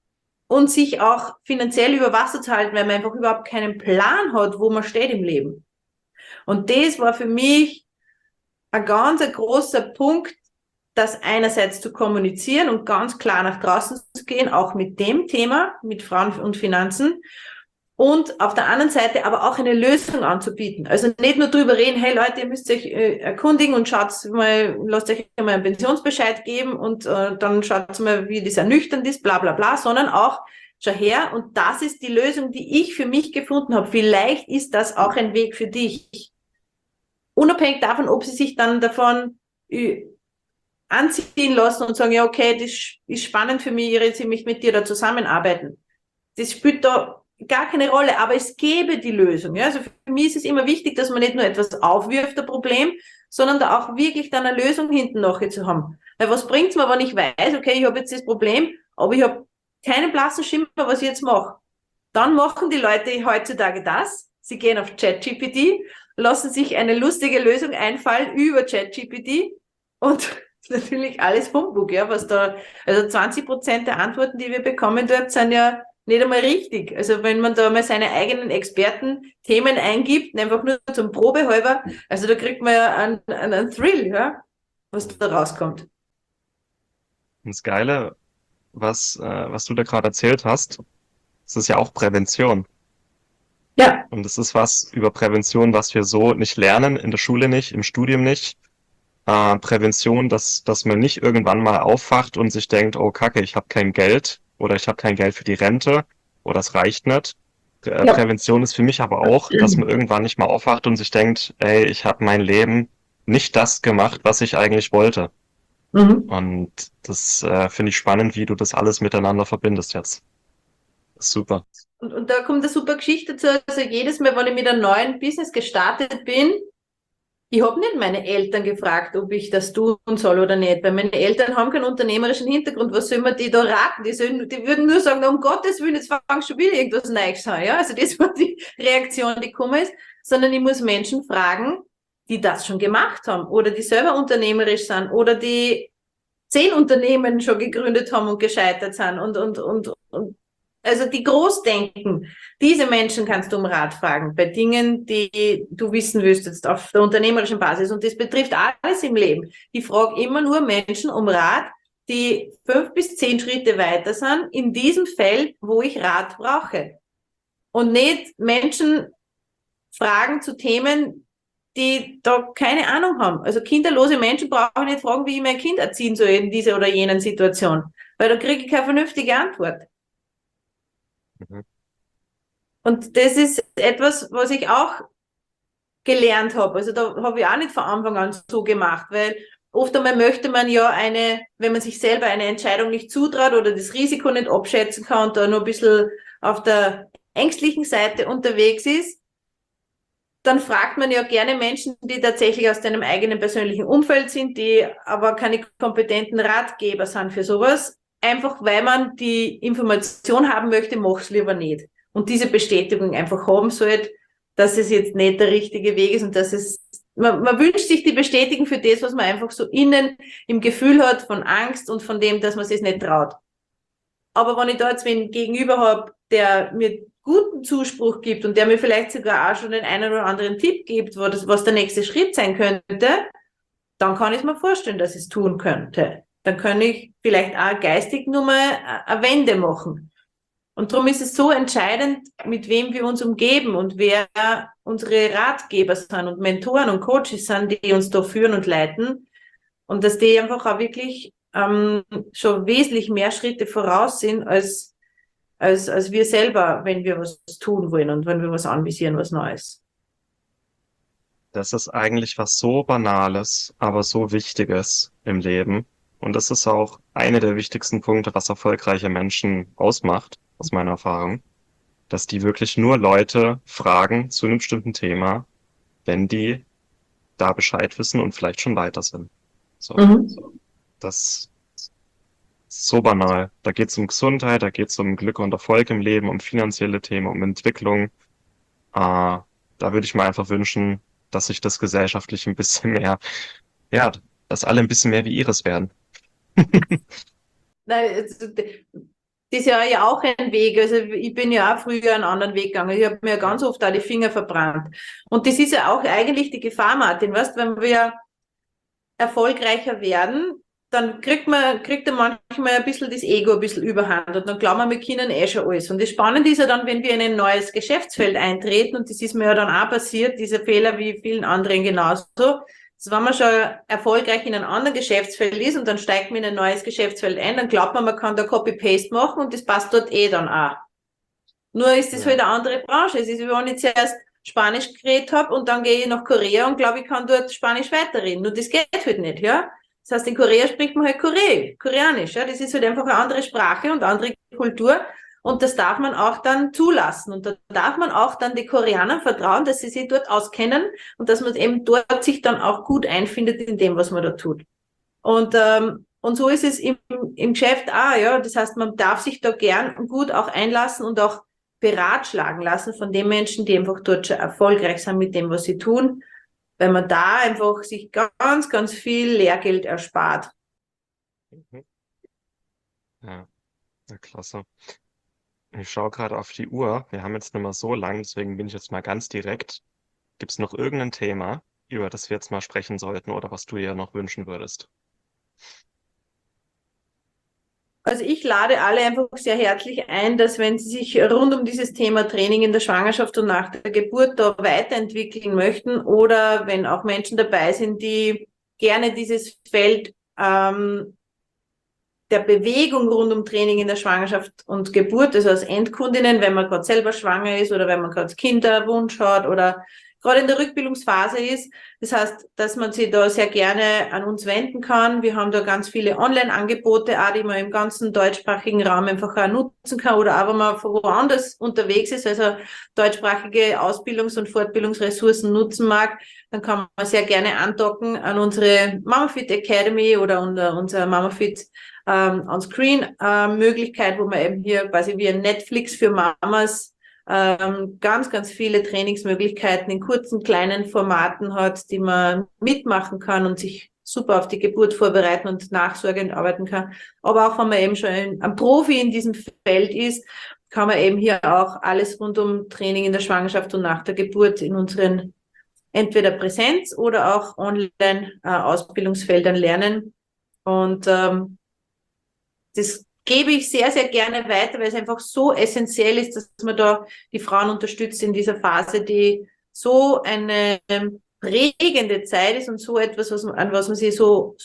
sich auch finanziell über Wasser zu halten, weil man einfach überhaupt keinen Plan hat, wo man steht im Leben. Und das war für mich ein ganz großer Punkt, das einerseits zu kommunizieren und ganz klar nach draußen zu gehen, auch mit dem Thema, mit Frauen und Finanzen. Und auf der anderen Seite aber auch eine Lösung anzubieten. Also nicht nur drüber reden, hey Leute, ihr müsst euch erkundigen und schaut mal, lasst euch mal einen Pensionsbescheid geben und dann schaut mal, wie das ernüchternd ist, bla bla bla, sondern auch, schau her, und das ist die Lösung, die ich für mich gefunden habe. Vielleicht ist das auch ein Weg für dich. Unabhängig davon, ob sie sich dann davon anziehen lassen und sagen, ja, okay, das ist spannend für mich, ich mich mit dir da zusammenarbeiten. Das spielt da gar keine Rolle, aber es gäbe die Lösung. Ja? Also für mich ist es immer wichtig, dass man nicht nur etwas aufwirft, ein Problem, sondern da auch wirklich dann eine Lösung hinten nachher zu haben. Weil was bringt's mir, wenn ich weiß, okay, ich habe jetzt das Problem, aber ich habe keinen blassen Schimmer, was ich jetzt mache. Dann machen die Leute heutzutage das. Sie gehen auf ChatGPT, lassen sich eine lustige Lösung einfallen über ChatGPT und natürlich alles Humbug, ja, was da, also 20% der Antworten, die wir bekommen dort, sind ja nicht einmal richtig. Also wenn man da mal seine eigenen Experten-Themen eingibt, einfach nur zum Probehalber, also da kriegt man ja einen Thrill, ja, was da rauskommt. Und das Geile, was du da gerade erzählt hast, das ist ja auch Prävention. Ja. Und es ist was über Prävention, was wir so nicht lernen, in der Schule nicht, im Studium nicht. Prävention, dass man nicht irgendwann mal aufwacht und sich denkt, oh Kacke, ich habe kein Geld oder ich habe kein Geld für die Rente oder es reicht nicht. Ja. Prävention ist für mich aber auch, dass man irgendwann nicht mal aufwacht und sich denkt, ey, ich habe mein Leben nicht das gemacht, was ich eigentlich wollte. Mhm. Und das finde ich spannend, wie du das alles miteinander verbindest jetzt. Super. Und da kommt eine super Geschichte dazu. Also jedes Mal, wenn ich mit einem neuen Business gestartet bin, ich habe nicht meine Eltern gefragt, ob ich das tun soll oder nicht, weil meine Eltern haben keinen unternehmerischen Hintergrund. Was soll man die da raten? Die würden nur sagen, um Gottes Willen, jetzt fangst du wieder irgendwas Neues an. Ja? Also das war die Reaktion, die gekommen ist. Sondern ich muss Menschen fragen, die das schon gemacht haben oder die selber unternehmerisch sind oder die 10 Unternehmen schon gegründet haben und gescheitert sind und also die groß denken, diese Menschen kannst du um Rat fragen bei Dingen, die du wissen willst jetzt auf der unternehmerischen Basis. Und das betrifft alles im Leben. Ich frage immer nur Menschen um Rat, die 5 bis 10 Schritte weiter sind in diesem Feld, wo ich Rat brauche. Und nicht Menschen fragen zu Themen, die da keine Ahnung haben. Also kinderlose Menschen brauchen nicht fragen, wie ich mein Kind erziehen soll in dieser oder jenen Situation. Weil da kriege ich keine vernünftige Antwort. Mhm. Und das ist etwas, was ich auch gelernt habe. Also da habe ich auch nicht von Anfang an so gemacht, weil oft einmal möchte man ja wenn man sich selber eine Entscheidung nicht zutraut oder das Risiko nicht abschätzen kann und da nur ein bisschen auf der ängstlichen Seite unterwegs ist, dann fragt man ja gerne Menschen, die tatsächlich aus deinem eigenen persönlichen Umfeld sind, die aber keine kompetenten Ratgeber sind für sowas. Einfach weil man die Information haben möchte, mach's lieber nicht. Und diese Bestätigung einfach haben sollte, dass es jetzt nicht der richtige Weg ist und dass man wünscht sich die Bestätigung für das, was man einfach so innen im Gefühl hat von Angst und von dem, dass man sich nicht traut. Aber wenn ich da jetzt wen gegenüber habe, der mir guten Zuspruch gibt und der mir vielleicht sogar auch schon den einen oder anderen Tipp gibt, was der nächste Schritt sein könnte, dann kann ich mir vorstellen, dass ich es tun könnte. Dann kann ich vielleicht auch geistig nur mal eine Wende machen. Und darum ist es so entscheidend, mit wem wir uns umgeben und wer unsere Ratgeber sind und Mentoren und Coaches sind, die uns da führen und leiten. Und dass die einfach auch wirklich schon wesentlich mehr Schritte voraus sind als wir selber, wenn wir was tun wollen und wenn wir was anvisieren, was Neues. Das ist eigentlich was so Banales, aber so Wichtiges im Leben. Und das ist auch eine der wichtigsten Punkte, was erfolgreiche Menschen ausmacht, aus meiner Erfahrung, dass die wirklich nur Leute fragen zu einem bestimmten Thema, wenn die da Bescheid wissen und vielleicht schon weiter sind. So, Mhm. das ist so banal. Da geht es um Gesundheit, da geht es um Glück und Erfolg im Leben, um finanzielle Themen, um Entwicklung. Da würde ich mir einfach wünschen, dass sich das gesellschaftlich ein bisschen mehr, ja, dass alle ein bisschen mehr wie Iris werden. Nein, das ist ja auch ein Weg. Also ich bin ja auch früher einen anderen Weg gegangen. Ich habe mir ganz oft auch die Finger verbrannt. Und das ist ja auch eigentlich die Gefahr, Martin, weißt, wenn wir erfolgreicher werden, dann kriegt er manchmal ein bisschen das Ego ein bisschen überhand und dann glauben wir, wir können schon alles. Und das Spannende ist ja dann, wenn wir in ein neues Geschäftsfeld eintreten, und das ist mir ja dann auch passiert, dieser Fehler wie vielen anderen genauso, dass wenn man schon erfolgreich in einem anderen Geschäftsfeld ist und dann steigt man in ein neues Geschäftsfeld ein, dann glaubt man, man kann da Copy-Paste machen und das passt dort dann auch. Nur ist das halt eine andere Branche. Es ist, wie wenn ich zuerst Spanisch geredet habe und dann gehe ich nach Korea und glaube, ich kann dort Spanisch weiterreden. Nur das geht halt nicht, ja. Das heißt, in Korea spricht man halt Koreanisch. Ja? Das ist halt einfach eine andere Sprache und andere Kultur. Und das darf man auch dann zulassen. Und da darf man auch dann die Koreanern vertrauen, dass sie sich dort auskennen und dass man eben dort sich dann auch gut einfindet in dem, was man da tut. Und so ist es im Geschäft auch, ja. Das heißt, man darf sich da gern und gut auch einlassen und auch beratschlagen lassen von den Menschen, die einfach dort schon erfolgreich sind mit dem, was sie tun, weil man da einfach sich ganz, ganz viel Lehrgeld erspart. Mhm. Ja, ja, klasse. Ich schaue gerade auf die Uhr. Wir haben jetzt nicht mehr so lang, deswegen bin ich jetzt mal ganz direkt. Gibt es noch irgendein Thema, über das wir jetzt mal sprechen sollten oder was du dir noch wünschen würdest? Also ich lade alle einfach sehr herzlich ein, dass wenn sie sich rund um dieses Thema Training in der Schwangerschaft und nach der Geburt da weiterentwickeln möchten oder wenn auch Menschen dabei sind, die gerne dieses Feld der Bewegung rund um Training in der Schwangerschaft und Geburt, also als Endkundinnen, wenn man gerade selber schwanger ist oder wenn man gerade Kinderwunsch hat oder gerade in der Rückbildungsphase ist. Das heißt, dass man sich da sehr gerne an uns wenden kann. Wir haben da ganz viele Online-Angebote, auch die man im ganzen deutschsprachigen Raum einfach auch nutzen kann oder auch wenn man von woanders unterwegs ist, also deutschsprachige Ausbildungs- und Fortbildungsressourcen nutzen mag, dann kann man sehr gerne andocken an unsere MamaFit Academy oder unser MamaFit On-Screen-Möglichkeit, wo man eben hier quasi wie ein Netflix für Mamas ganz, ganz viele Trainingsmöglichkeiten in kurzen, kleinen Formaten hat, die man mitmachen kann und sich super auf die Geburt vorbereiten und nachsorgend arbeiten kann. Aber auch wenn man eben schon ein Profi in diesem Feld ist, kann man eben hier auch alles rund um Training in der Schwangerschaft und nach der Geburt in unseren entweder Präsenz- oder auch Online-Ausbildungsfeldern lernen. Und das gebe ich sehr, sehr gerne weiter, weil es einfach so essentiell ist, dass man da die Frauen unterstützt in dieser Phase, die so eine prägende Zeit ist und so etwas, an was man sich so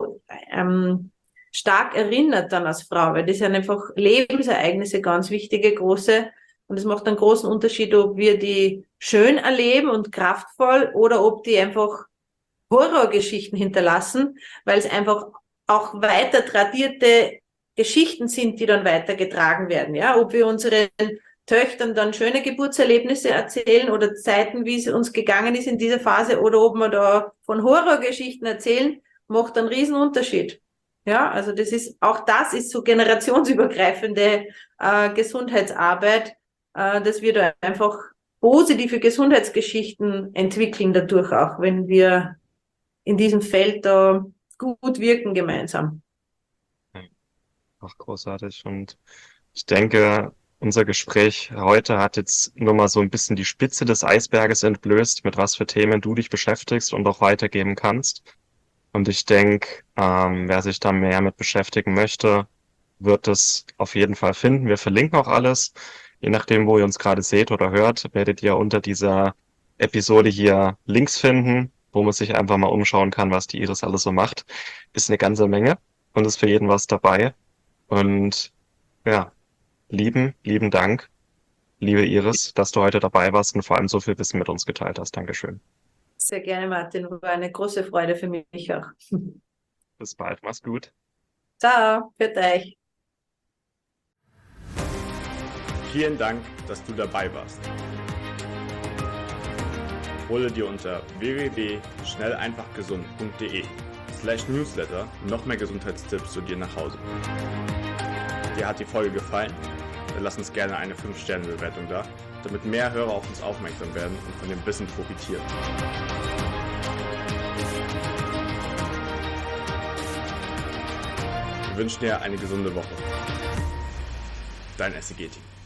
stark erinnert dann als Frau, weil das sind einfach Lebensereignisse, ganz wichtige, große. Und es macht einen großen Unterschied, ob wir die schön erleben und kraftvoll oder ob die einfach Horrorgeschichten hinterlassen, weil es einfach auch weiter tradierte Geschichten sind, die dann weitergetragen werden. Ja, ob wir unseren Töchtern dann schöne Geburtserlebnisse erzählen oder Zeiten, wie es uns gegangen ist in dieser Phase oder ob wir da von Horrorgeschichten erzählen, macht einen riesen Unterschied. Ja, also das ist so generationsübergreifende Gesundheitsarbeit, dass wir da einfach positive Gesundheitsgeschichten entwickeln dadurch auch, wenn wir in diesem Feld da gut wirken gemeinsam. Ach, großartig. Und ich denke, unser Gespräch heute hat jetzt nur mal so ein bisschen die Spitze des Eisberges entblößt, mit was für Themen du dich beschäftigst und auch weitergeben kannst. Und ich denke, wer sich da mehr mit beschäftigen möchte, wird es auf jeden Fall finden. Wir verlinken auch alles. Je nachdem, wo ihr uns gerade seht oder hört, werdet ihr unter dieser Episode hier Links finden, wo man sich einfach mal umschauen kann, was die Iris alles so macht. Ist eine ganze Menge und ist für jeden was dabei. Und ja, lieben Dank, liebe Iris, dass du heute dabei warst und vor allem so viel Wissen mit uns geteilt hast. Dankeschön. Sehr gerne, Martin. War eine große Freude für mich auch. Bis bald, mach's gut. Ciao, für euch. Vielen Dank, dass du dabei warst. Hole dir unter www.schnelleinfachgesund.de/Newsletter noch mehr Gesundheitstipps zu dir nach Hause. Dir hat die Folge gefallen? Dann lass uns gerne eine 5-Sterne-Bewertung da, damit mehr Hörer auf uns aufmerksam werden und von dem Wissen profitieren. Wir wünschen dir eine gesunde Woche. Dein SEG-Team.